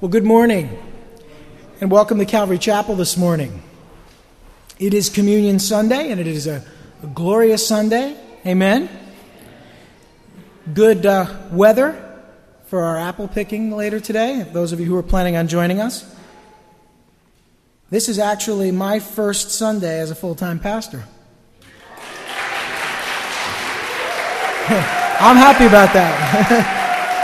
Well, good morning, and welcome to Calvary Chapel this morning. It is Communion Sunday, and it is a glorious Sunday. Amen. Good weather for our apple picking later today, those of you who are planning on joining us. This is actually my first Sunday as a full-time pastor. I'm happy about that.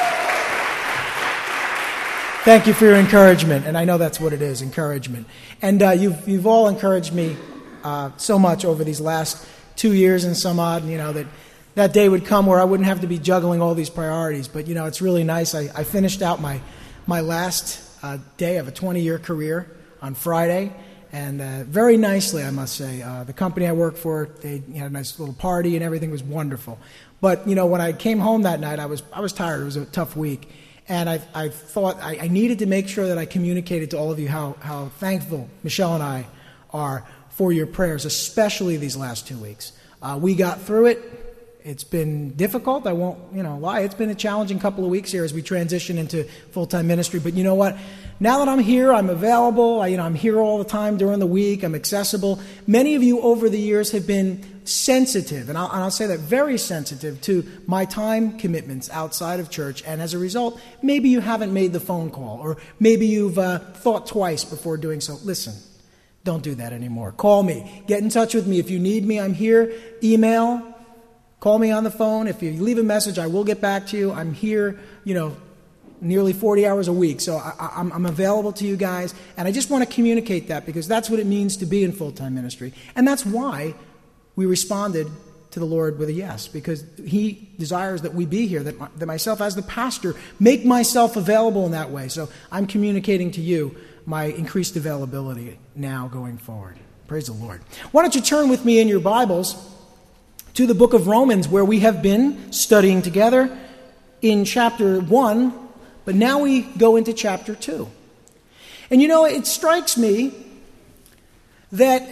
Thank you for your encouragement, and I know that's what it is, encouragement. And you've all encouraged me so much over these last 2 years and some odd, that day would come where I wouldn't have to be juggling all these priorities. But, it's really nice. I finished out my last day of a 20-year career on Friday, and very nicely, I must say. The company I work for, they had a nice little party, and everything was wonderful. But, when I came home that night, I was tired. It was a tough week. And I thought I needed to make sure that I communicated to all of you how thankful Michelle and I are for your prayers, especially these last 2 weeks. We got through it. It's been difficult. I won't lie. It's been a challenging couple of weeks here as we transition into full-time ministry. But you know what? Now that I'm here, I'm available. I'm here all the time during the week. I'm accessible. Many of you over the years have been sensitive, and I'll say that, very sensitive to my time commitments outside of church. And as a result, maybe you haven't made the phone call, or maybe you've thought twice before doing so. Listen, don't do that anymore. Call me. Get in touch with me. If you need me, I'm here. Email. Call me on the phone. If you leave a message, I will get back to you. I'm here, nearly 40 hours a week. So I'm available to you guys. And I just want to communicate that, because that's what it means to be in full-time ministry. And that's why we responded to the Lord with a yes, because He desires that we be here, that myself as the pastor make myself available in that way. So I'm communicating to you my increased availability now going forward. Praise the Lord. Why don't you turn with me in your Bibles to the book of Romans, where we have been studying together in chapter 1, but now we go into chapter 2. And it strikes me that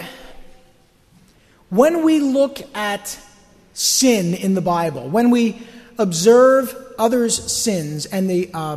when we look at sin in the Bible, when we observe others' sins and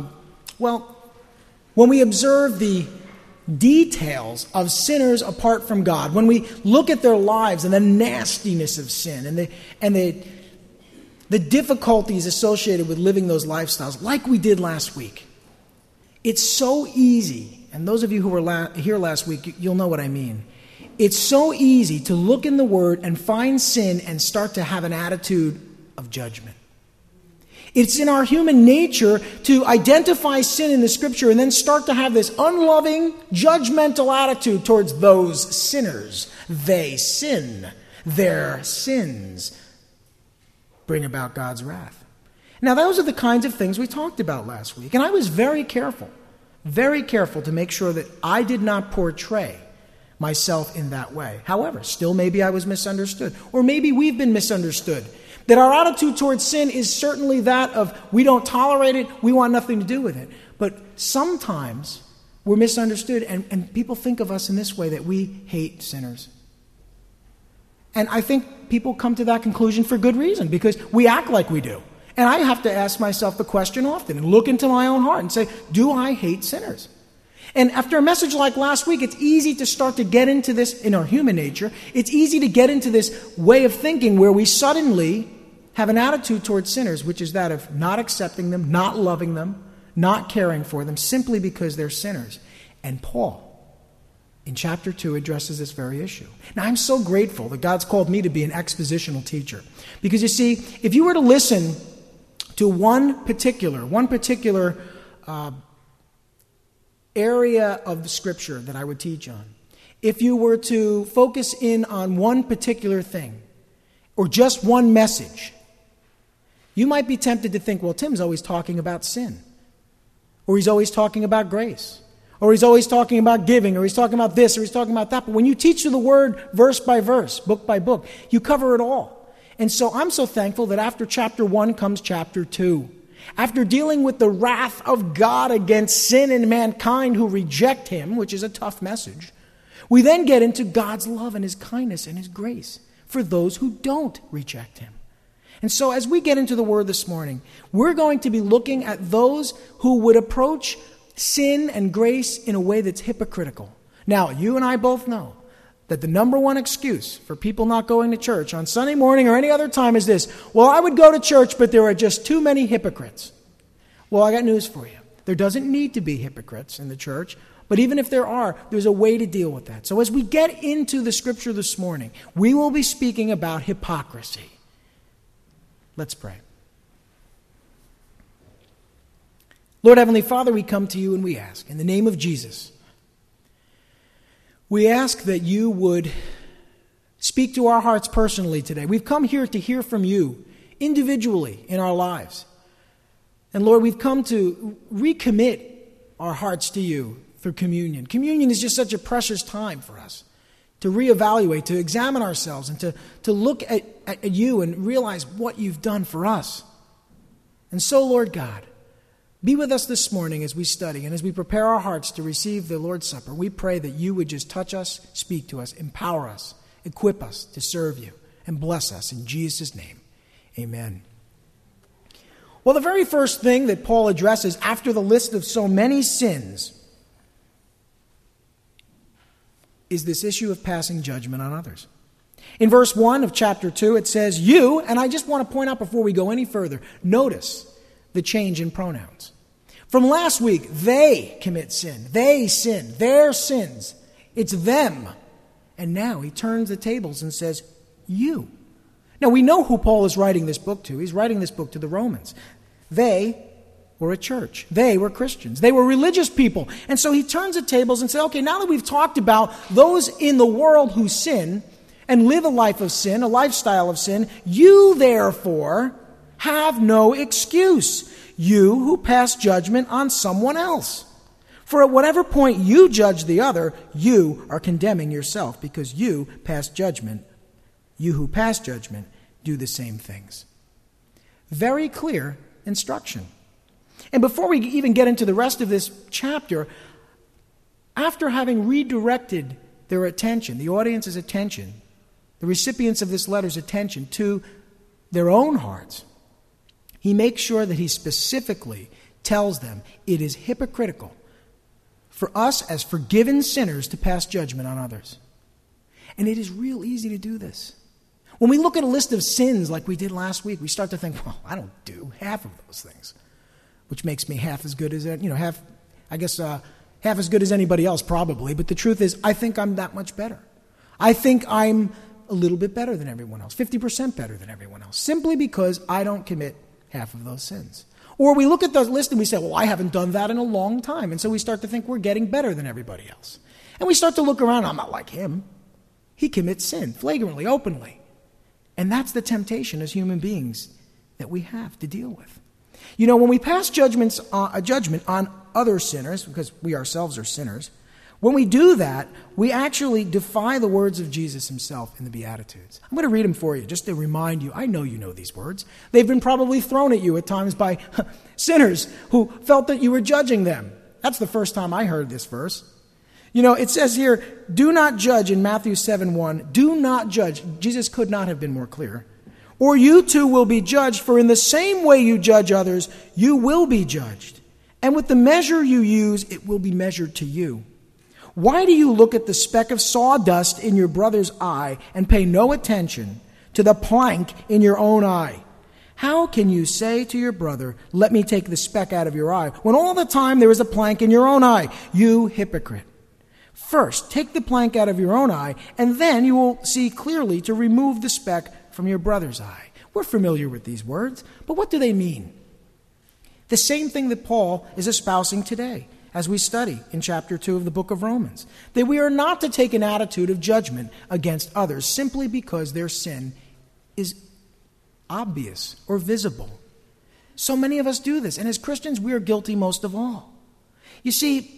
when we observe the details of sinners apart from God, when we look at their lives and the nastiness of sin and the difficulties associated with living those lifestyles, like we did last week, it's so easy, and those of you who were here last week, you'll know what I mean. It's so easy to look in the Word and find sin and start to have an attitude of judgment. It's in our human nature to identify sin in the Scripture and then start to have this unloving, judgmental attitude towards those sinners. They sin. Their sins bring about God's wrath. Now, those are the kinds of things we talked about last week. And I was very careful to make sure that I did not portray myself in that way. However, still maybe I was misunderstood. Or maybe we've been misunderstood. That our attitude towards sin is certainly that of we don't tolerate it, we want nothing to do with it. But sometimes we're misunderstood, and people think of us in this way, that we hate sinners. And I think people come to that conclusion for good reason, because we act like we do. And I have to ask myself the question often and look into my own heart and say, do I hate sinners? And after a message like last week, it's easy to start to get into this in our human nature. It's easy to get into this way of thinking where we suddenly have an attitude towards sinners, which is that of not accepting them, not loving them, not caring for them, simply because they're sinners. And Paul, in chapter 2, addresses this very issue. Now, I'm so grateful that God's called me to be an expositional teacher. Because you see, if you were to listen to one particular area of the Scripture that I would teach on, if you were to focus in on one particular thing, or just one message, you might be tempted to think, well, Tim's always talking about sin, or he's always talking about grace, or he's always talking about giving, or he's talking about this, or he's talking about that. But when you teach the Word verse by verse, book by book, you cover it all. And so I'm so thankful that after chapter 1 comes chapter 2. After dealing with the wrath of God against sin and mankind who reject Him, which is a tough message, we then get into God's love and His kindness and His grace for those who don't reject Him. And so as we get into the Word this morning, we're going to be looking at those who would approach sin and grace in a way that's hypocritical. Now, you and I both know that the number one excuse for people not going to church on Sunday morning or any other time is this: well, I would go to church, but there are just too many hypocrites. Well, I got news for you. There doesn't need to be hypocrites in the church, but even if there are, there's a way to deal with that. So as we get into the scripture this morning, we will be speaking about hypocrisy. Let's pray. Lord Heavenly Father, we come to you and we ask, in the name of Jesus, we ask that you would speak to our hearts personally today. We've come here to hear from you individually in our lives. And Lord, we've come to recommit our hearts to you through communion. Communion is just such a precious time for us to reevaluate, to examine ourselves, and to look at you and realize what you've done for us. And so, Lord God, be with us this morning as we study and as we prepare our hearts to receive the Lord's Supper. We pray that you would just touch us, speak to us, empower us, equip us to serve you, and bless us in Jesus' name. Amen. Well, the very first thing that Paul addresses after the list of so many sins is this issue of passing judgment on others. In verse 1 of chapter 2, it says, you, and I just want to point out before we go any further, notice the change in pronouns. From last week, they commit sin. They sin. Their sins. It's them. And now he turns the tables and says, you. Now, we know who Paul is writing this book to. He's writing this book to the Romans. They were a church. They were Christians. They were religious people. And so he turns the tables and says, okay, now that we've talked about those in the world who sin and live a life of sin, a lifestyle of sin, you therefore have no excuse. You who pass judgment on someone else. For at whatever point you judge the other, you are condemning yourself, because you pass judgment. You who pass judgment do the same things. Very clear instruction. And before we even get into the rest of this chapter, after having redirected their attention, the audience's attention, the recipients of this letter's attention to their own hearts, he makes sure that he specifically tells them it is hypocritical for us as forgiven sinners to pass judgment on others. And it is real easy to do this. When we look at a list of sins like we did last week, we start to think, well, I don't do half of those things, which makes me half as good as, half as good as anybody else probably. But the truth is, I think I'm that much better. I think I'm a little bit better than everyone else, 50% better than everyone else, simply because I don't commit half of those sins. Or we look at the list and we say, well, I haven't done that in a long time. And so we start to think we're getting better than everybody else. And we start to look around, I'm not like him. He commits sin flagrantly, openly. And that's the temptation as human beings that we have to deal with. When we pass judgment on other sinners, because we ourselves are sinners, when we do that, we actually defy the words of Jesus himself in the Beatitudes. I'm going to read them for you just to remind you. I know you know these words. They've been probably thrown at you at times by sinners who felt that you were judging them. That's the first time I heard this verse. It says here, do not judge in Matthew 7:1. Do not judge. Jesus could not have been more clear. Or you too will be judged, for in the same way you judge others, you will be judged. And with the measure you use, it will be measured to you. Why do you look at the speck of sawdust in your brother's eye and pay no attention to the plank in your own eye? How can you say to your brother, let me take the speck out of your eye, when all the time there is a plank in your own eye? You hypocrite. First, take the plank out of your own eye, and then you will see clearly to remove the speck from your brother's eye. We're familiar with these words, but what do they mean? The same thing that Paul is espousing today as we study in chapter 2 of the book of Romans, that we are not to take an attitude of judgment against others simply because their sin is obvious or visible. So many of us do this, and as Christians, we are guilty most of all. You see,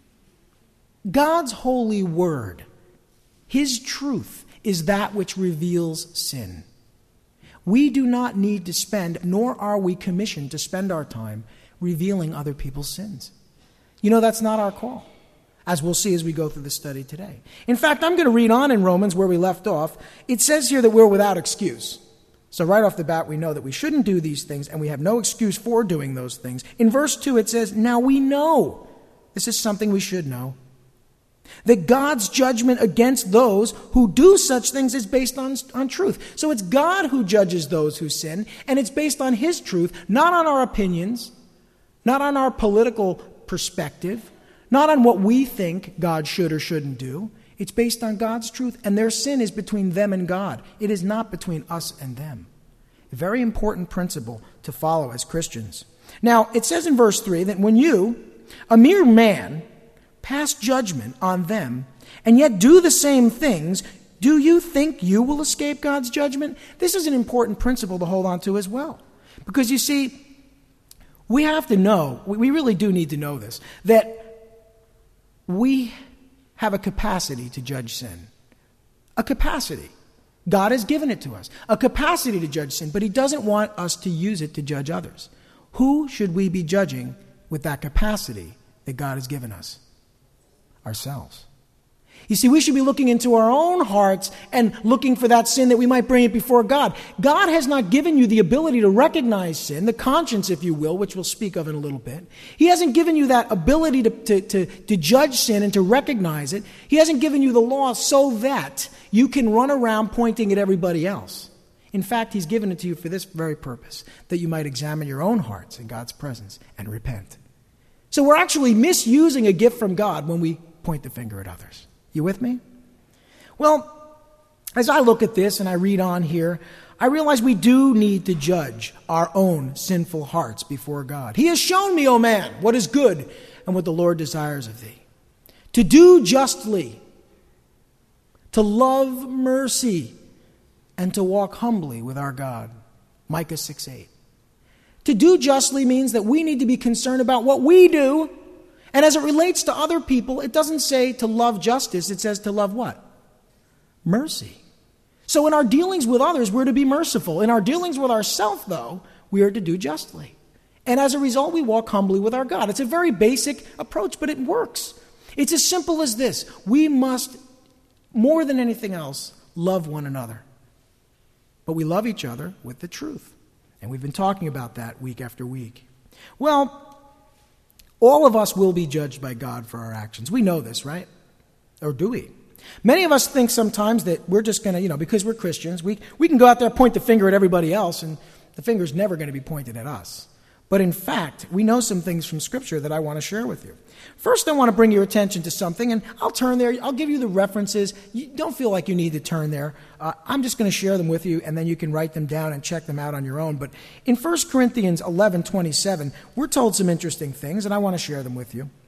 God's holy word, his truth, is that which reveals sin. We do not need to spend, nor are we commissioned to spend our time revealing other people's sins. That's not our call, as we'll see as we go through the study today. In fact, I'm going to read on in Romans where we left off. It says here that we're without excuse. So right off the bat, we know that we shouldn't do these things, and we have no excuse for doing those things. In verse 2, it says, now we know This is something we should know. That God's judgment against those who do such things is based on truth. So it's God who judges those who sin, and it's based on His truth, not on our opinions, not on our political perspective, not on what we think God should or shouldn't do. It's based on God's truth, and their sin is between them and God. It is not between us and them. A very important principle to follow as Christians. Now, it says in verse 3 that when you, a mere man, pass judgment on them, and yet do the same things, do you think you will escape God's judgment? This is an important principle to hold on to as well. Because you see, we have to know, we really do need to know this, that we have a capacity to judge sin. A capacity. God has given it to us. A capacity to judge sin, but He doesn't want us to use it to judge others. Who should we be judging with that capacity that God has given us? Ourselves. You see, we should be looking into our own hearts and looking for that sin that we might bring it before God. God has not given you the ability to recognize sin, the conscience, if you will, which we'll speak of in a little bit. He hasn't given you that ability to judge sin and to recognize it. He hasn't given you the law so that you can run around pointing at everybody else. In fact, He's given it to you for this very purpose, that you might examine your own hearts in God's presence and repent. So we're actually misusing a gift from God when we point the finger at others. You with me? Well, as I look at this and I read on here, I realize we do need to judge our own sinful hearts before God. He has shown me, O man, what is good and what the Lord desires of thee. To do justly, to love mercy, and to walk humbly with our God. Micah 6:8. To do justly means that we need to be concerned about what we do. And as it relates to other people, it doesn't say to love justice. It says to love what? Mercy. So in our dealings with others, we're to be merciful. In our dealings with ourselves, though, we are to do justly. And as a result, we walk humbly with our God. It's a very basic approach, but it works. It's as simple as this. We must, more than anything else, love one another. But we love each other with the truth. And we've been talking about that week after week. Well, all of us will be judged by God for our actions. We know this, right? Or do we? Many of us think sometimes that we're just going to, because we're Christians, we can go out there, point the finger at everybody else, and the finger's never going to be pointed at us. But in fact, we know some things from Scripture that I want to share with you. First, I want to bring your attention to something, and I'll turn there. I'll give you the references. You don't feel like you need to turn there. I'm just going to share them with you, and then you can write them down and check them out on your own. But in 1 Corinthians 11:27, we're told some interesting things, and I want to share them with you.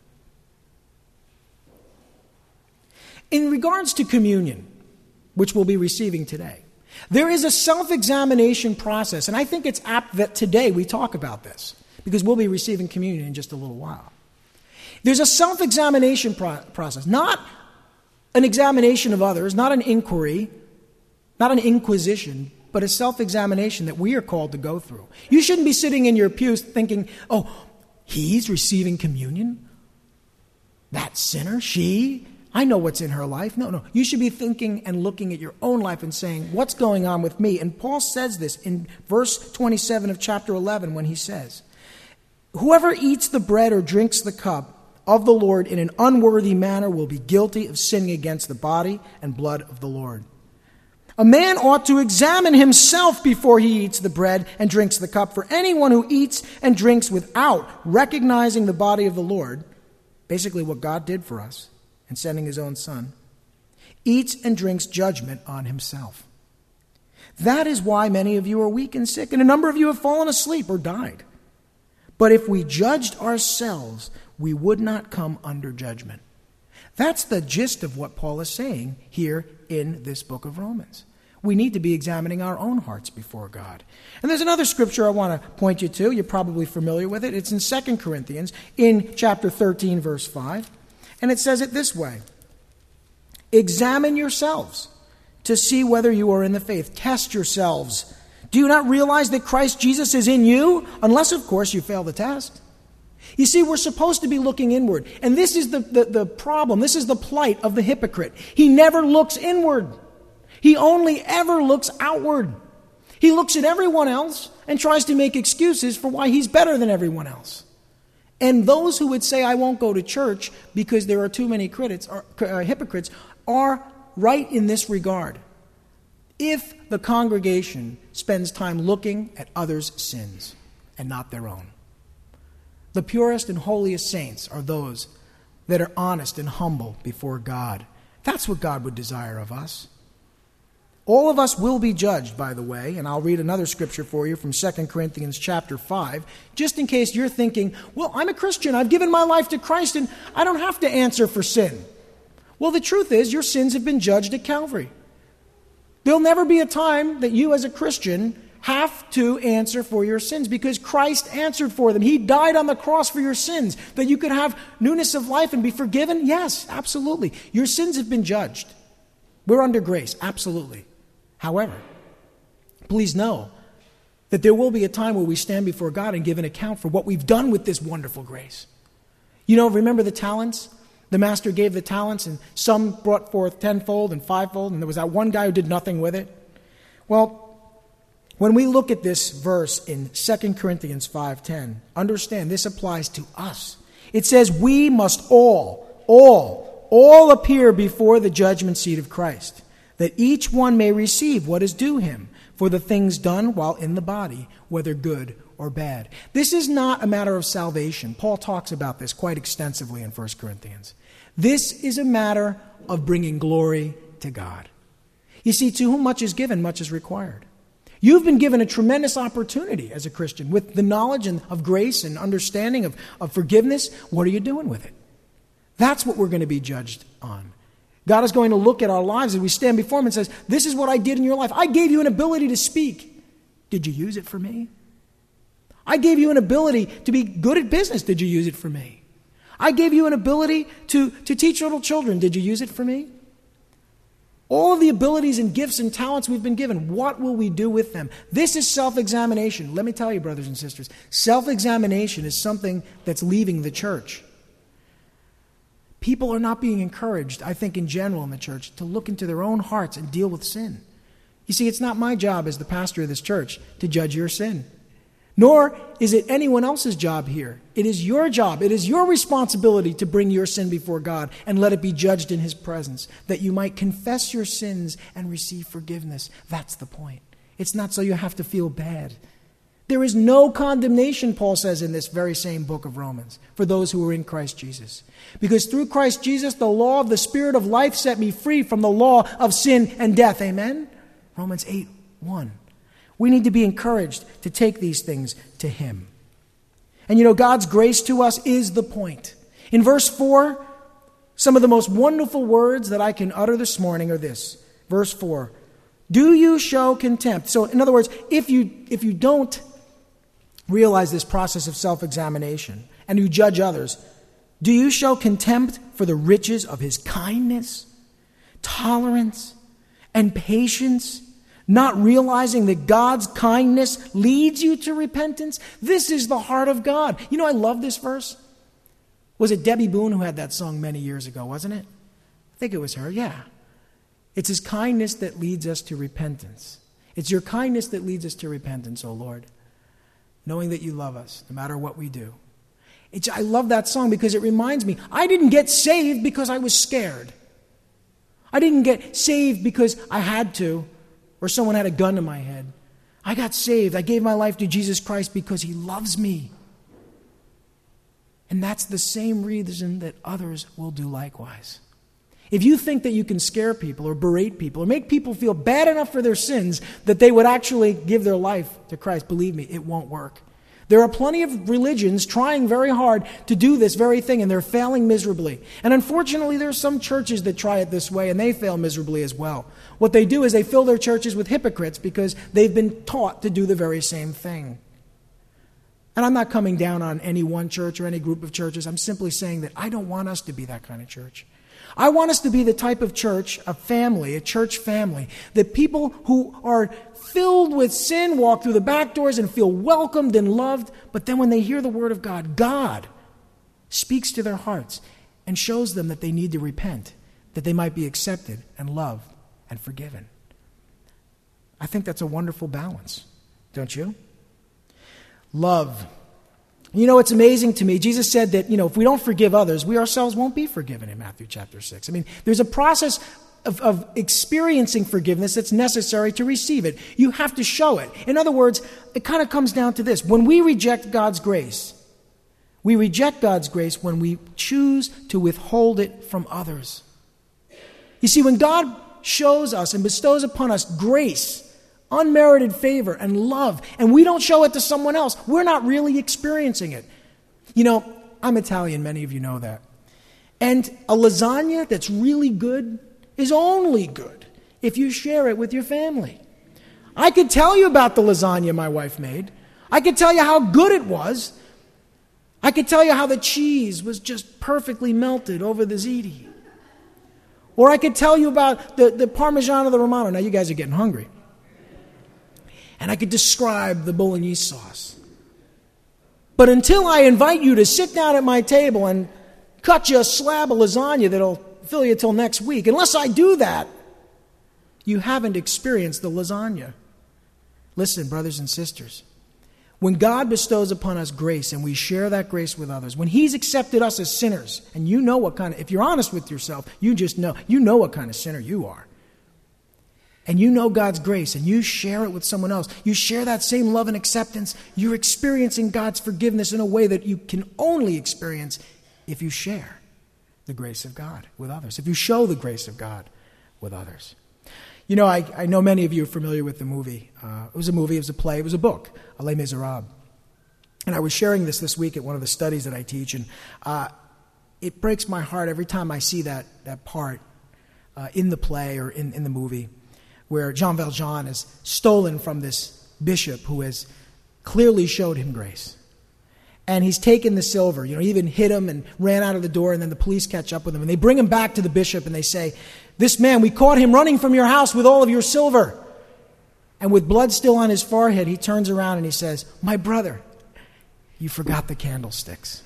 In regards to communion, which we'll be receiving today, there is a self-examination process, and I think it's apt that today we talk about this, because we'll be receiving communion in just a little while. There's a self-examination process, not an examination of others, not an inquiry, not an inquisition, but a self-examination that we are called to go through. You shouldn't be sitting in your pews thinking, oh, he's receiving communion? That sinner, she? I know what's in her life. No. You should be thinking and looking at your own life and saying, what's going on with me? And Paul says this in verse 27 of chapter 11 when he says, whoever eats the bread or drinks the cup of the Lord in an unworthy manner will be guilty of sinning against the body and blood of the Lord. A man ought to examine himself before he eats the bread and drinks the cup. For anyone who eats and drinks without recognizing the body of the Lord, basically what God did for us, and sending his own Son, eats and drinks judgment on himself. That is why many of you are weak and sick, and a number of you have fallen asleep or died. But if we judged ourselves, we would not come under judgment. That's the gist of what Paul is saying here in this book of Romans. We need to be examining our own hearts before God. And there's another scripture I want to point you to. You're probably familiar with it. It's in 2 Corinthians, in chapter 13, verse 5. And it says it this way: examine yourselves to see whether you are in the faith. Test yourselves. Do you not realize that Christ Jesus is in you? Unless, of course, you fail the test. You see, we're supposed to be looking inward. And this is the problem. This is the plight of the hypocrite. He never looks inward. He only ever looks outward. He looks at everyone else and tries to make excuses for why he's better than everyone else. And those who would say, I won't go to church because there are too many hypocrites, are right in this regard. If the congregation spends time looking at others' sins and not their own. The purest and holiest saints are those that are honest and humble before God. That's what God would desire of us. All of us will be judged, by the way, and I'll read another scripture for you from 2 Corinthians chapter 5, just in case you're thinking, well, I'm a Christian, I've given my life to Christ, and I don't have to answer for sin. Well, the truth is, your sins have been judged at Calvary. There'll never be a time that you as a Christian have to answer for your sins because Christ answered for them. He died on the cross for your sins, that you could have newness of life and be forgiven. Yes, absolutely. Your sins have been judged. We're under grace, absolutely. However, please know that there will be a time where we stand before God and give an account for what we've done with this wonderful grace. You know, remember the talents? The master gave the talents, and some brought forth tenfold and fivefold, and there was that one guy who did nothing with it. Well, when we look at this verse in 2 Corinthians 5:10, understand this applies to us. It says we must all appear before the judgment seat of Christ, that each one may receive what is due him for the things done while in the body, whether good or bad. This is not a matter of salvation. Paul talks about this quite extensively in 1 Corinthians. This is a matter of bringing glory to God. You see, to whom much is given, much is required. You've been given a tremendous opportunity as a Christian with the knowledge of grace and understanding of forgiveness. What are you doing with it? That's what we're going to be judged on. God is going to look at our lives as we stand before Him and says, this is what I did in your life. I gave you an ability to speak. Did you use it for me? I gave you an ability to be good at business. Did you use it for me? I gave you an ability to teach little children. Did you use it for me? All of the abilities and gifts and talents we've been given, what will we do with them? This is self-examination. Let me tell you, brothers and sisters, self-examination is something that's leaving the church. People are not being encouraged, I think in general in the church, to look into their own hearts and deal with sin. You see, it's not my job as the pastor of this church to judge your sin. Nor is it anyone else's job here. It is your job. It is your responsibility to bring your sin before God and let it be judged in His presence, that you might confess your sins and receive forgiveness. That's the point. It's not so you have to feel bad. There is no condemnation, Paul says in this very same book of Romans, for those who are in Christ Jesus. Because through Christ Jesus, the law of the Spirit of life set me free from the law of sin and death. Amen? Romans 8:1. We need to be encouraged to take these things to Him. And you know, God's grace to us is the point. In verse 4, some of the most wonderful words that I can utter this morning are this. Verse 4, do you show contempt? So in other words, if you don't realize this process of self-examination and you judge others, do you show contempt for the riches of His kindness, tolerance, and patience, not realizing that God's kindness leads you to repentance? This is the heart of God. You know, I love this verse. Was it Debbie Boone who had that song many years ago, wasn't it? I think it was her, yeah. It's His kindness that leads us to repentance. It's your kindness that leads us to repentance, O Lord, knowing that you love us no matter what we do. I love that song because it reminds me, I didn't get saved because I was scared. I didn't get saved because I had to, or someone had a gun to my head. I got saved. I gave my life to Jesus Christ because He loves me. And that's the same reason that others will do likewise. If you think that you can scare people or berate people or make people feel bad enough for their sins that they would actually give their life to Christ, believe me, it won't work. There are plenty of religions trying very hard to do this very thing, and they're failing miserably. And unfortunately, there are some churches that try it this way, and they fail miserably as well. What they do is they fill their churches with hypocrites because they've been taught to do the very same thing. And I'm not coming down on any one church or any group of churches. I'm simply saying that I don't want us to be that kind of church. I want us to be the type of church, a family, a church family, that people who are filled with sin walk through the back doors and feel welcomed and loved, but then when they hear the word of God, God speaks to their hearts and shows them that they need to repent, that they might be accepted and loved and forgiven. I think that's a wonderful balance, don't you? Love You know, it's amazing to me. Jesus said that, if we don't forgive others, we ourselves won't be forgiven in Matthew chapter 6. I mean, there's a process of experiencing forgiveness that's necessary to receive it. You have to show it. In other words, it kind of comes down to this. When we reject God's grace, we reject God's grace when we choose to withhold it from others. You see, when God shows us and bestows upon us grace, unmerited favor and love, and we don't show it to someone else, we're not really experiencing it. I'm Italian, many of you know that. And a lasagna that's really good is only good if you share it with your family. I could tell you about the lasagna my wife made. I could tell you how good it was. I could tell you how the cheese was just perfectly melted over the ziti. Or I could tell you about the Parmigiano Romano. Now you guys are getting hungry. And I could describe the bolognese sauce. But until I invite you to sit down at my table and cut you a slab of lasagna that'll fill you till next week, unless I do that, you haven't experienced the lasagna. Listen, brothers and sisters, when God bestows upon us grace and we share that grace with others, when He's accepted us as sinners, and if you're honest with yourself, you know what kind of sinner you are. And you know God's grace and you share it with someone else. You share that same love and acceptance. You're experiencing God's forgiveness in a way that you can only experience if you share the grace of God with others, if you show the grace of God with others. I know many of you are familiar with the movie. It was a play, it was a book, Les Miserables. And I was sharing this week at one of the studies that I teach, and it breaks my heart every time I see that part in the play or in the movie, where Jean Valjean is stolen from this bishop who has clearly showed him grace. And he's taken the silver. He even hit him and ran out of the door, and then the police catch up with him. And they bring him back to the bishop, and they say, "This man, we caught him running from your house with all of your silver." And with blood still on his forehead, he turns around and he says, "My brother, you forgot the candlesticks."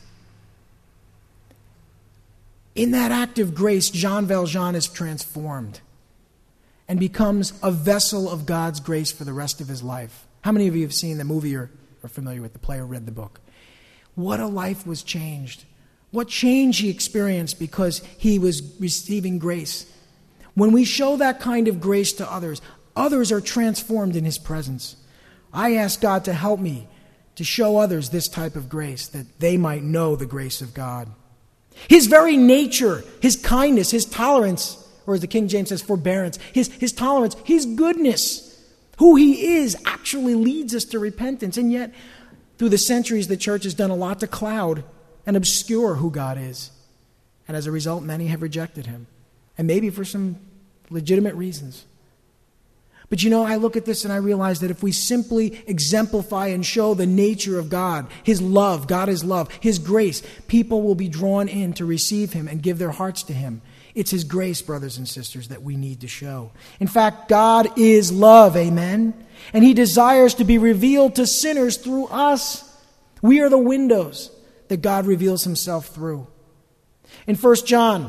In that act of grace, Jean Valjean is transformed and becomes a vessel of God's grace for the rest of his life. How many of you have seen the movie or are familiar with the play or read the book? What a life was changed. What change he experienced because he was receiving grace. When we show that kind of grace to others, others are transformed in His presence. I ask God to help me to show others this type of grace, that they might know the grace of God. His very nature, His kindness, His tolerance, or as the King James says, forbearance, his tolerance, His goodness, who He is, actually leads us to repentance. And yet, through the centuries, the church has done a lot to cloud and obscure who God is. And as a result, many have rejected Him. And maybe for some legitimate reasons. But I look at this and I realize that if we simply exemplify and show the nature of God, His love, God is love, His grace, people will be drawn in to receive Him and give their hearts to Him. It's His grace, brothers and sisters, that we need to show. In fact, God is love, amen? And He desires to be revealed to sinners through us. We are the windows that God reveals Himself through. In 1 John,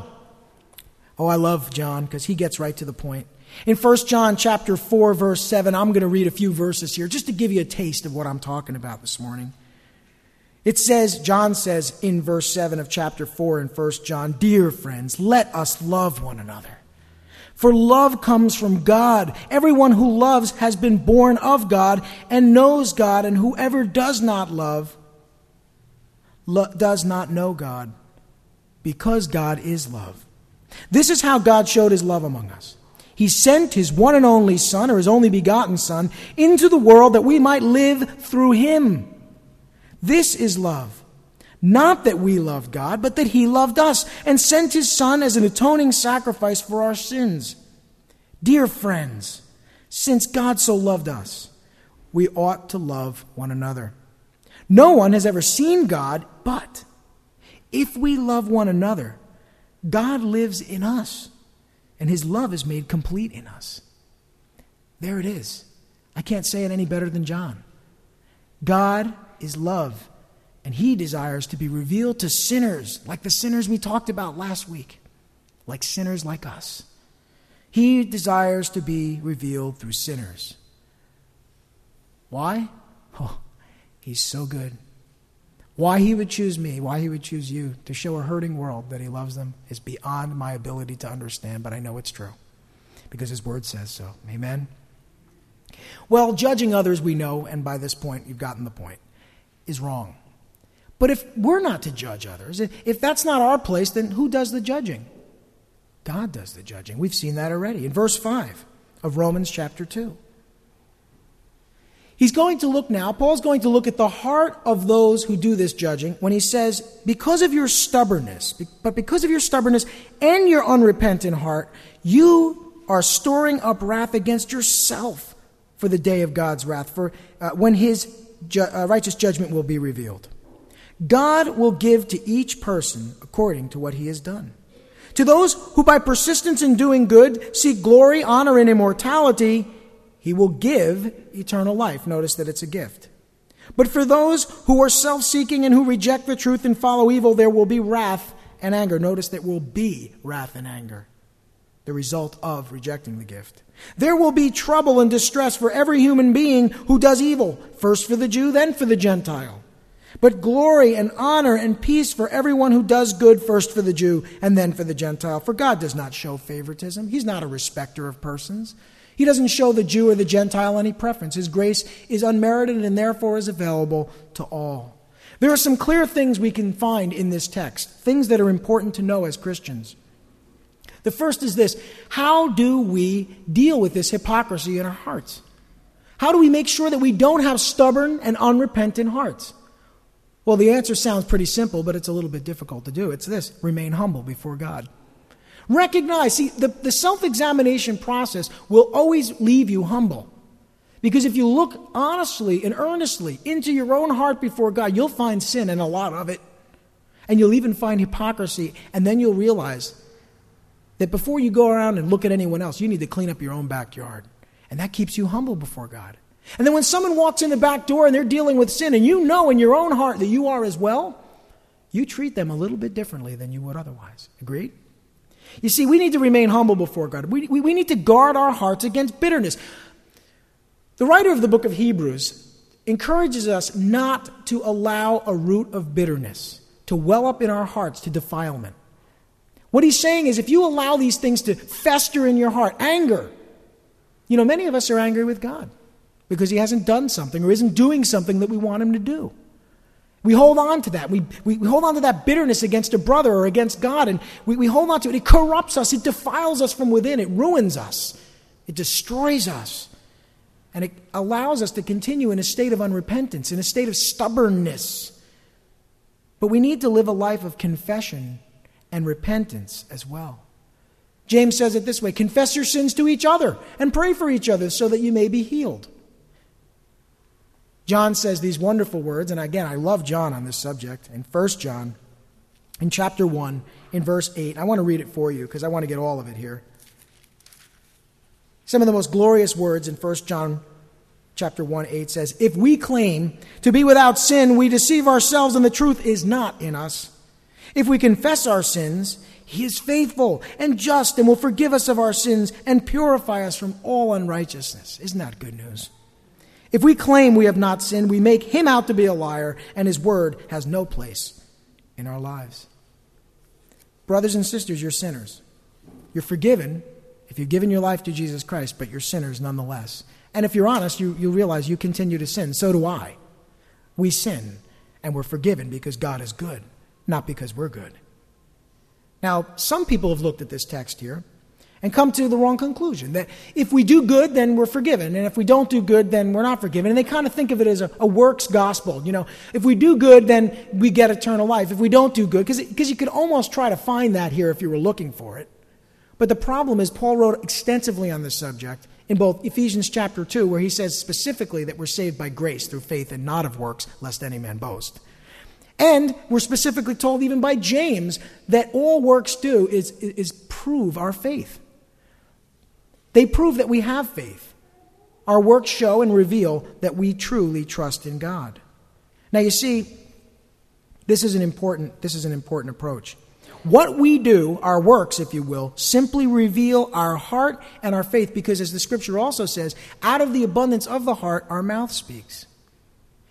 I love John because he gets right to the point. In 1 John chapter 4, verse 7, I'm going to read a few verses here just to give you a taste of what I'm talking about this morning. It says, John says in verse 7 of chapter 4 in 1 John, "Dear friends, let us love one another. For love comes from God. Everyone who loves has been born of God and knows God, and whoever does not love does not know God, because God is love. This is how God showed His love among us. He sent His one and only Son, or His only begotten Son, into the world that we might live through Him. This is love. Not that we loved God, but that He loved us and sent His Son as an atoning sacrifice for our sins. Dear friends, since God so loved us, we ought to love one another. No one has ever seen God, but if we love one another, God lives in us, and His love is made complete in us." There it is. I can't say it any better than John. God is love, and He desires to be revealed to sinners, like the sinners we talked about last week, like sinners like us. He desires to be revealed through sinners. Why? Oh, He's so good. Why he would choose me, why he would choose you to show a hurting world that he loves them is beyond my ability to understand, but I know it's true because his word says so. Amen? Well, judging others, we know, and by this point, you've gotten the point, is wrong. But if we're not to judge others, if that's not our place, then who does the judging? God does the judging. We've seen that already in verse 5 of Romans chapter 2. He's going to look now, Paul's going to look at the heart of those who do this judging when he says, because of your stubbornness, and your unrepentant heart, you are storing up wrath against yourself for the day of God's wrath, for when his righteous judgment will be revealed. God will give to each person according to what he has done. To those who by persistence in doing good seek glory, honor, and immortality, he will give eternal life. Notice that it's a gift. But for those who are self-seeking and who reject the truth and follow evil, there will be wrath and anger. Notice that will be wrath and anger, the result of rejecting the gift. There will be trouble and distress for every human being who does evil, first for the Jew, then for the Gentile. But glory and honor and peace for everyone who does good, first for the Jew and then for the Gentile. For God does not show favoritism. He's not a respecter of persons. He doesn't show the Jew or the Gentile any preference. His grace is unmerited and therefore is available to all. There are some clear things we can find in this text, things that are important to know as Christians. The first is this: how do we deal with this hypocrisy in our hearts? How do we make sure that we don't have stubborn and unrepentant hearts? Well, the answer sounds pretty simple, but it's a little bit difficult to do. It's this: remain humble before God. Recognize, see, the self-examination process will always leave you humble. Because if you look honestly and earnestly into your own heart before God, you'll find sin, and a lot of it. And you'll even find hypocrisy, and then you'll realize that before you go around and look at anyone else, you need to clean up your own backyard. And that keeps you humble before God. And then when someone walks in the back door and they're dealing with sin, and you know in your own heart that you are as well, you treat them a little bit differently than you would otherwise. Agreed? You see, we need to remain humble before God. We need to guard our hearts against bitterness. The writer of the book of Hebrews encourages us not to allow a root of bitterness to well up in our hearts to defilement. What he's saying is if you allow these things to fester in your heart, anger, many of us are angry with God because he hasn't done something or isn't doing something that we want him to do. We hold on to that. We hold on to that bitterness against a brother or against God, and we hold on to it. It corrupts us. It defiles us from within. It ruins us. It destroys us. And it allows us to continue in a state of unrepentance, in a state of stubbornness. But we need to live a life of confession and repentance as well. James says it this way: confess your sins to each other and pray for each other so that you may be healed. John says these wonderful words, and again, I love John on this subject, in 1 John, in chapter 1, in verse 8. I want to read it for you because I want to get all of it here. Some of the most glorious words in 1 John chapter 1, 8 says, if we claim to be without sin, we deceive ourselves and the truth is not in us. If we confess our sins, he is faithful and just and will forgive us of our sins and purify us from all unrighteousness. Isn't that good news? If we claim we have not sinned, we make him out to be a liar, and his word has no place in our lives. Brothers and sisters, you're sinners. You're forgiven if you've given your life to Jesus Christ, but you're sinners nonetheless. And if you're honest, you realize you continue to sin. So do I. We sin, and we're forgiven because God is good, not because we're good. Now, some people have looked at this text here and come to the wrong conclusion, that if we do good, then we're forgiven, and if we don't do good, then we're not forgiven. And they kind of think of it as a works gospel. If we do good, then we get eternal life. If we don't do good, because you could almost try to find that here if you were looking for it. But the problem is Paul wrote extensively on this subject in both Ephesians chapter 2, where he says specifically that we're saved by grace through faith and not of works, lest any man boast. And we're specifically told even by James that all works do is prove our faith. They prove that we have faith. Our works show and reveal that we truly trust in God. Now you see, this is an important approach. What we do, our works, if you will, simply reveal our heart and our faith, because as the scripture also says, out of the abundance of the heart, our mouth speaks.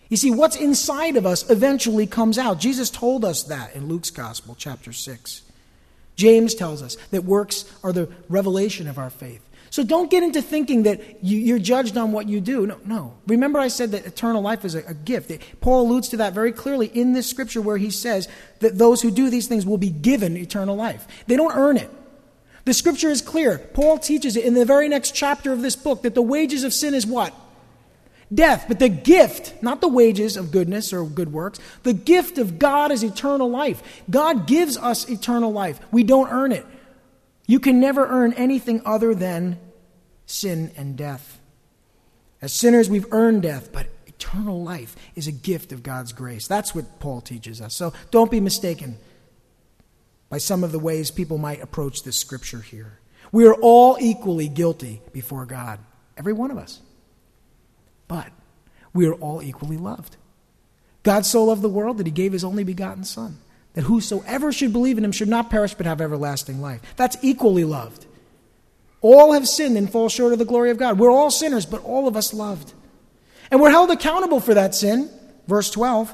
You see, what's inside of us eventually comes out. Jesus told us that in Luke's Gospel, chapter 6. James tells us that works are the revelation of our faith. So don't get into thinking that you're judged on what you do. No. Remember I said that eternal life is a gift. Paul alludes to that very clearly in this scripture where he says that those who do these things will be given eternal life. They don't earn it. The scripture is clear. Paul teaches it in the very next chapter of this book that the wages of sin is what? Death. But the gift, not the wages of goodness or good works, the gift of God is eternal life. God gives us eternal life. We don't earn it. You can never earn anything other than sin and death. As sinners, we've earned death, but eternal life is a gift of God's grace. That's what Paul teaches us. So don't be mistaken by some of the ways people might approach this scripture here. We are all equally guilty before God, every one of us. But we are all equally loved. God so loved the world that he gave his only begotten Son, that whosoever should believe in him should not perish but have everlasting life. That's equally loved. All have sinned and fall short of the glory of God. We're all sinners, but all of us loved. And we're held accountable for that sin. Verse 12.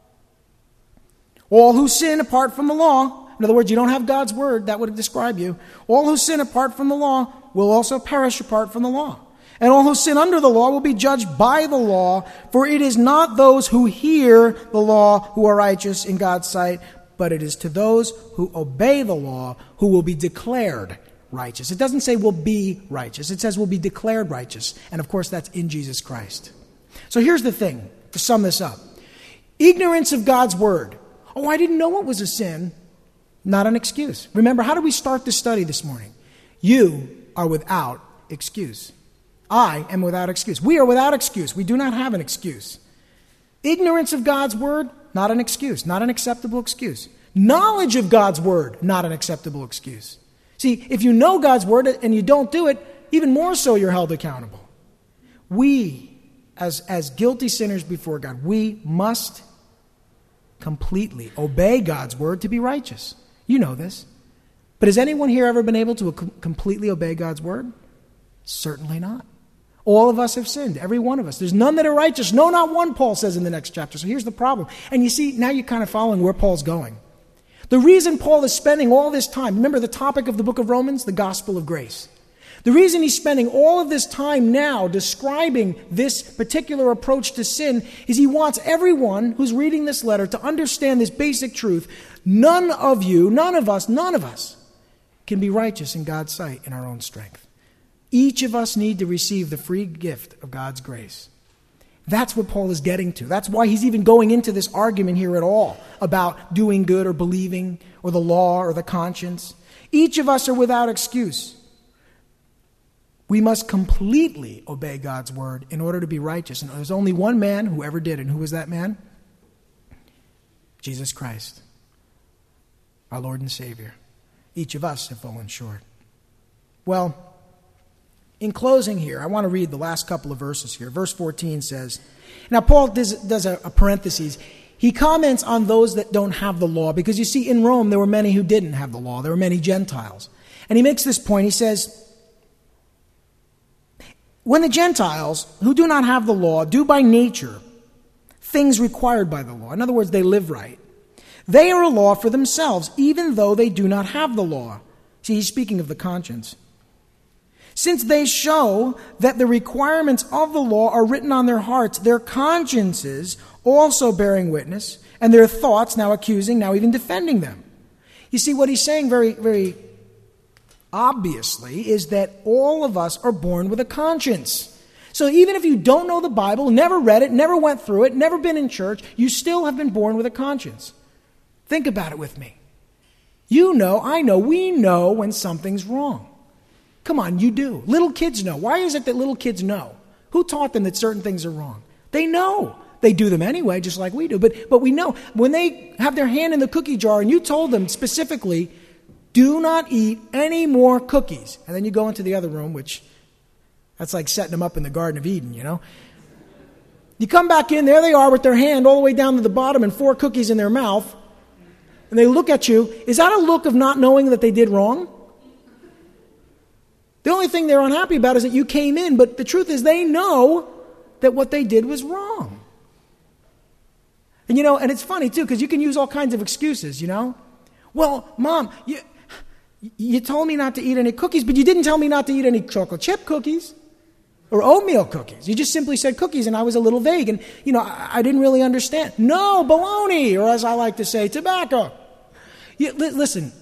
All who sin apart from the law, in other words, you don't have God's word, that would describe you. All who sin apart from the law will also perish apart from the law. And all who sin under the law will be judged by the law, for it is not those who hear the law who are righteous in God's sight, but it is to those who obey the law who will be declared righteous. It doesn't say will be righteous. It says will be declared righteous. And of course, that's in Jesus Christ. So here's the thing, to sum this up. Ignorance of God's word. Oh, I didn't know it was a sin. Not an excuse. Remember, how did we start this study this morning? You are without excuse. I am without excuse. We are without excuse. We do not have an excuse. Ignorance of God's word, not an excuse, not an acceptable excuse. Knowledge of God's word, not an acceptable excuse. See, if you know God's word and you don't do it, even more so you're held accountable. We, as guilty sinners before God, we must completely obey God's word to be righteous. You know this. But has anyone here ever been able to completely obey God's word? Certainly not. All of us have sinned, every one of us. There's none that are righteous. No, not one, Paul says in the next chapter. So here's the problem. And you see, now you're kind of following where Paul's going. The reason Paul is spending all this time, remember the topic of the book of Romans, the gospel of grace. The reason he's spending all of this time now describing this particular approach to sin is he wants everyone who's reading this letter to understand this basic truth. None of us can be righteous in God's sight in our own strength. Each of us need to receive the free gift of God's grace. That's what Paul is getting to. That's why he's even going into this argument here at all about doing good or believing or the law or the conscience. Each of us are without excuse. We must completely obey God's word in order to be righteous. And there's only one man who ever did. And who was that man? Jesus Christ, our Lord and Savior. Each of us have fallen short. Well, in closing here, I want to read the last couple of verses here. Verse 14 says, now Paul does a parenthesis. He comments on those that don't have the law, because you see, in Rome, there were many who didn't have the law. There were many Gentiles. And he makes this point. He says, when the Gentiles, who do not have the law, do by nature things required by the law, in other words, they live right, they are a law for themselves, even though they do not have the law. See, he's speaking of the conscience. Since they show that the requirements of the law are written on their hearts, their consciences also bearing witness, and their thoughts now accusing, now even defending them. You see, what he's saying very, very obviously is that all of us are born with a conscience. So even if you don't know the Bible, never read it, never went through it, never been in church, you still have been born with a conscience. Think about it with me. You know, I know, we know when something's wrong. Come on, you do. Little kids know. Why is it that little kids know? Who taught them that certain things are wrong? They know. They do them anyway, just like we do. But we know. When they have their hand in the cookie jar and you told them specifically, do not eat any more cookies. And then you go into the other room, which that's like setting them up in the Garden of Eden, you know. You come back in, there they are with their hand all the way down to the bottom and 4 cookies in their mouth. And they look at you. Is that a look of not knowing that they did wrong? The only thing they're unhappy about is that you came in, but the truth is they know that what they did was wrong. And and it's funny too, because you can use all kinds of excuses, Well, Mom, you told me not to eat any cookies, but you didn't tell me not to eat any chocolate chip cookies or oatmeal cookies. You just simply said cookies, and I was a little vague, and, I didn't really understand. No, baloney, or as I like to say, tobacco. Listen,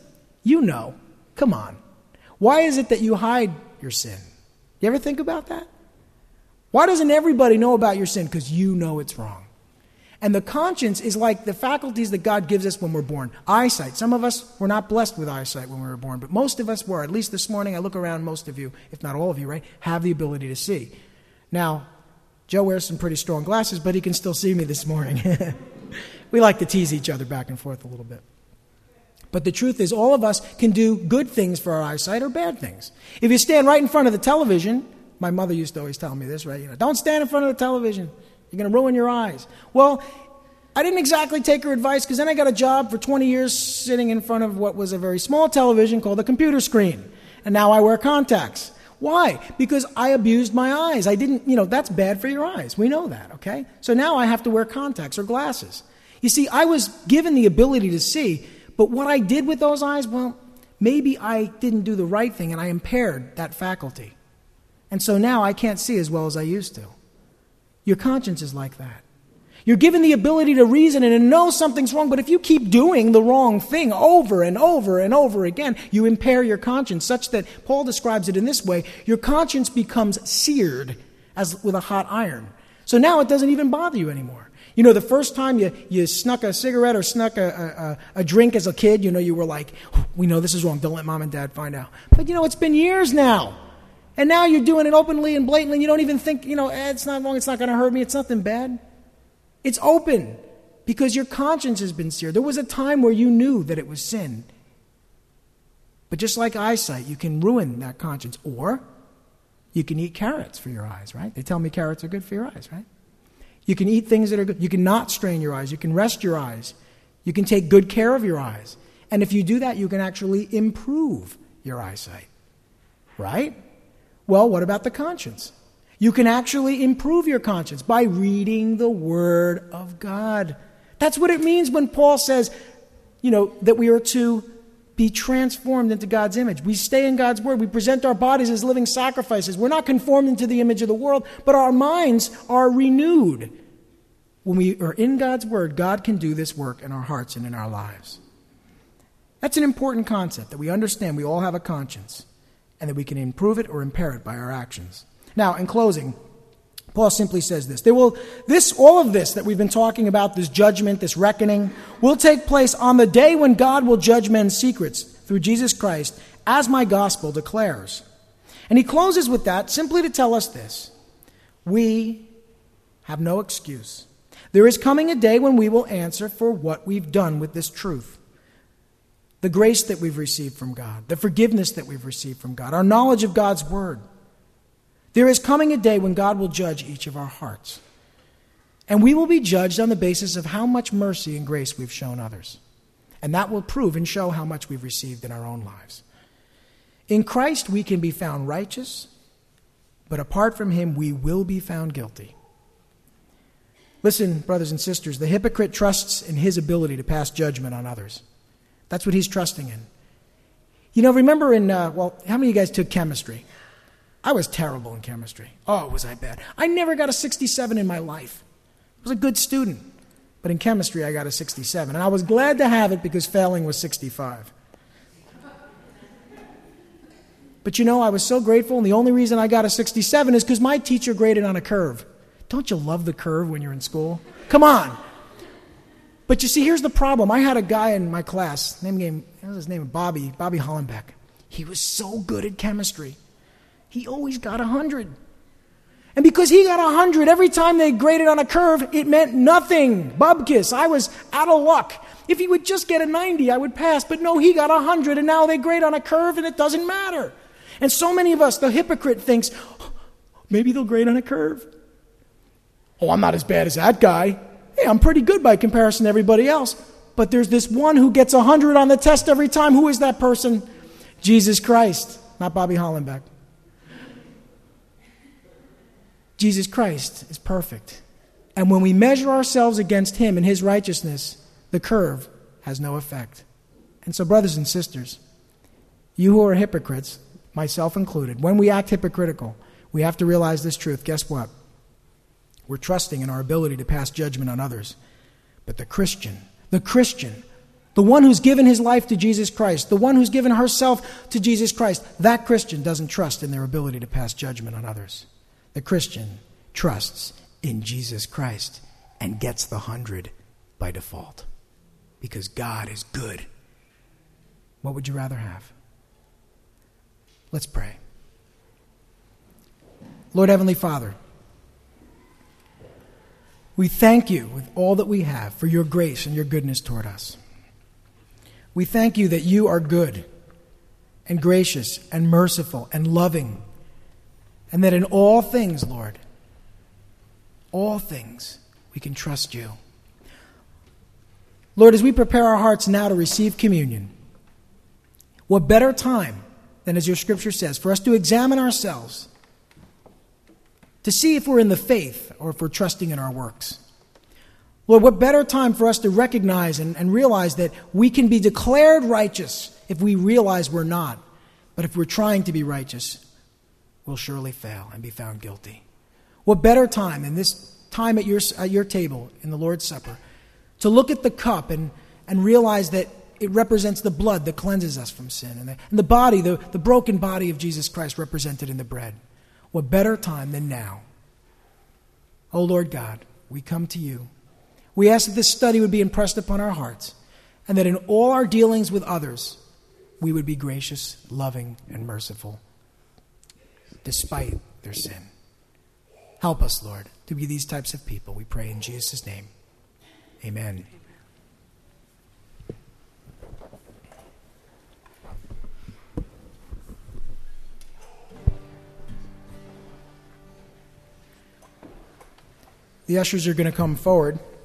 come on. Why is it that you hide your sin? You ever think about that? Why doesn't everybody know about your sin? Because you know it's wrong. And the conscience is like the faculties that God gives us when we're born. Eyesight. Some of us were not blessed with eyesight when we were born, but most of us were. At least this morning, I look around, most of you, if not all of you, right, have the ability to see. Now, Joe wears some pretty strong glasses, but he can still see me this morning. We like to tease each other back and forth a little bit. But the truth is, all of us can do good things for our eyesight or bad things. If you stand right in front of the television, my mother used to always tell me this, right? Don't stand in front of the television. You're going to ruin your eyes. Well, I didn't exactly take her advice, because then I got a job for 20 years sitting in front of what was a very small television called a computer screen. And now I wear contacts. Why? Because I abused my eyes. I didn't, that's bad for your eyes. We know that, okay? So now I have to wear contacts or glasses. You see, I was given the ability to see, but what I did with those eyes, well, maybe I didn't do the right thing and I impaired that faculty. And so now I can't see as well as I used to. Your conscience is like that. You're given the ability to reason and to know something's wrong, but if you keep doing the wrong thing over and over and over again, you impair your conscience, such that Paul describes it in this way: your conscience becomes seared as with a hot iron. So now it doesn't even bother you anymore. The first time you snuck a cigarette or snuck a drink as a kid, you were like, we know this is wrong, don't let Mom and Dad find out. But it's been years now. And now you're doing it openly and blatantly. You don't even think, it's not wrong, it's not going to hurt me, it's nothing bad. It's open because your conscience has been seared. There was a time where you knew that it was sin. But just like eyesight, you can ruin that conscience. Or you can eat carrots for your eyes, right? They tell me carrots are good for your eyes, right? You can eat things that are good. You can not strain your eyes. You can rest your eyes. You can take good care of your eyes. And if you do that, you can actually improve your eyesight, right? Well, what about the conscience? You can actually improve your conscience by reading the Word of God. That's what it means when Paul says, that we are to be transformed into God's image. We stay in God's Word. We present our bodies as living sacrifices. We're not conformed into the image of the world, but our minds are renewed. When we are in God's Word, God can do this work in our hearts and in our lives. That's an important concept, that we understand we all have a conscience and that we can improve it or impair it by our actions. Now, in closing, Paul simply says this. All of this that we've been talking about, this judgment, this reckoning, will take place on the day when God will judge men's secrets through Jesus Christ, as my gospel declares. And he closes with that simply to tell us this. We have no excuse. There is coming a day when we will answer for what we've done with this truth. The grace that we've received from God, the forgiveness that we've received from God, our knowledge of God's Word. There is coming a day when God will judge each of our hearts. And we will be judged on the basis of how much mercy and grace we've shown others. And that will prove and show how much we've received in our own lives. In Christ we can be found righteous, but apart from him we will be found guilty. Listen, brothers and sisters, the hypocrite trusts in his ability to pass judgment on others. That's what he's trusting in. Remember how many of you guys took chemistry? I was terrible in chemistry. Oh, was I bad. I never got a 67 in my life. I was a good student. But in chemistry, I got a 67. And I was glad to have it because failing was 65. But I was so grateful, and the only reason I got a 67 is because my teacher graded on a curve. Don't you love the curve when you're in school? Come on. But you see, here's the problem. I had a guy in my class, what was his name? Bobby Hollenbeck. He was so good at chemistry. He always got 100. And because he got 100, every time they graded on a curve, it meant nothing. Bubkiss. I was out of luck. If he would just get a 90, I would pass. But no, he got 100, and now they grade on a curve, and it doesn't matter. And so many of us, the hypocrite thinks, maybe they'll grade on a curve. Oh, I'm not as bad as that guy. Hey, I'm pretty good by comparison to everybody else. But there's this one who gets 100 on the test every time. Who is that person? Jesus Christ, not Bobby Hollenbeck. Jesus Christ is perfect. And when we measure ourselves against him and his righteousness, the curve has no effect. And so, brothers and sisters, you who are hypocrites, myself included, when we act hypocritical, we have to realize this truth. Guess what? We're trusting in our ability to pass judgment on others. But the Christian, the one who's given his life to Jesus Christ, the one who's given herself to Jesus Christ, that Christian doesn't trust in their ability to pass judgment on others. The Christian trusts in Jesus Christ and gets the 100 by default. Because God is good. What would you rather have? Let's pray. Lord Heavenly Father, we thank you with all that we have for your grace and your goodness toward us. We thank you that you are good and gracious and merciful and loving, and that in all things, Lord, all things, we can trust you. Lord, as we prepare our hearts now to receive communion, what better time than, as your scripture says, for us to examine ourselves, to see if we're in the faith or if we're trusting in our works. Lord, what better time for us to recognize and realize that we can be declared righteous if we realize we're not. But if we're trying to be righteous, we'll surely fail and be found guilty. What better time than this time at your table in the Lord's Supper to look at the cup and realize that it represents the blood that cleanses us from sin, and the body, the broken body of Jesus Christ represented in the bread. What better time than now? Oh Lord God, we come to you. We ask that this study would be impressed upon our hearts, and that in all our dealings with others, we would be gracious, loving, and merciful, despite their sin. Help us, Lord, to be these types of people. We pray in Jesus' name. Amen. The ushers are going to come forward.